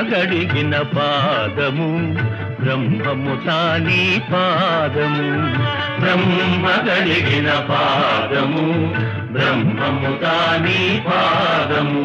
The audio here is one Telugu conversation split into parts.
గడిగిన పాదము బ్రహ్మము తాని పాదము బ్రహ్మ గడిగిన పాదము బ్రహ్మము తాని పాదము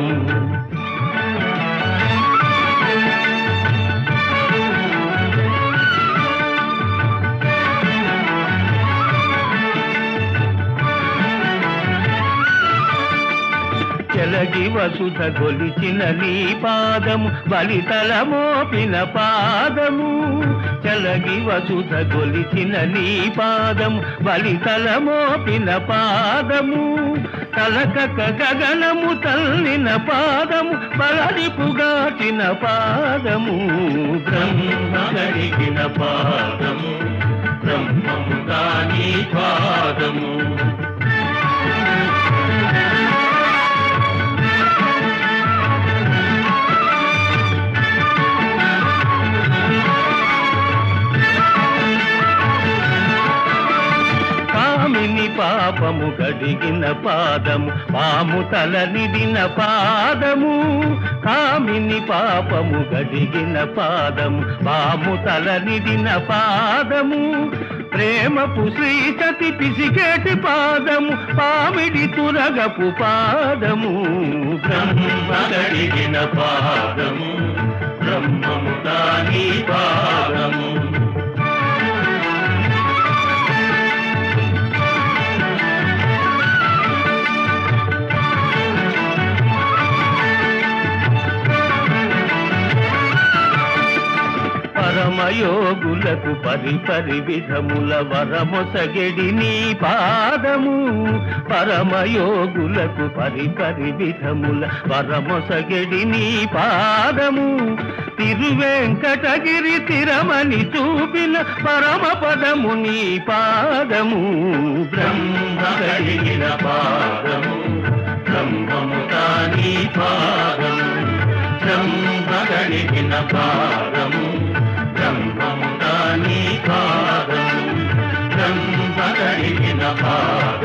చెలగి వసుధ గొలిచిన నీ పాదము బలితల మోపిన పాదము చెలగి వసుధ గొలిచిన నీ పాదము బలితల మోపిన పాదము తలకక గగనము తల్లిన పాదము బలరిపుగాచిన పాదము బ్రహ్మ గడిగిన పాదము బ్రహ్మము దాని పాదము పాపము గడిగిన పాదము పాము తల నిడిన పాదము కామిని పాపము గడిగిన పాదము పాము తల నిడిన పాదము ప్రేమపు శ్రీసతి పిసికేటి పాదము పామిడి తురగపు పాదము బ్రహ్మ గడిగిన పాదము బ్రహ్మము దాని పాదము పరమయోగులకు పరిపరి విధముల వరమొసగెడి నీ పాదము పరమయోగులకు పరిపరి విధముల వరమొసగెడి నీ పాదము తిరువెంకటగిరి తిరమని చూపిన పరమ పదము నీ పాదము బ్రహ్మ గడిగిన పాదము బ్రహ్మము తాని పాదము బ్రహ్మ గడిగిన పాదము బ్రహ్మము దాని పాదము బ్రహ్మ గడిగిన పాదము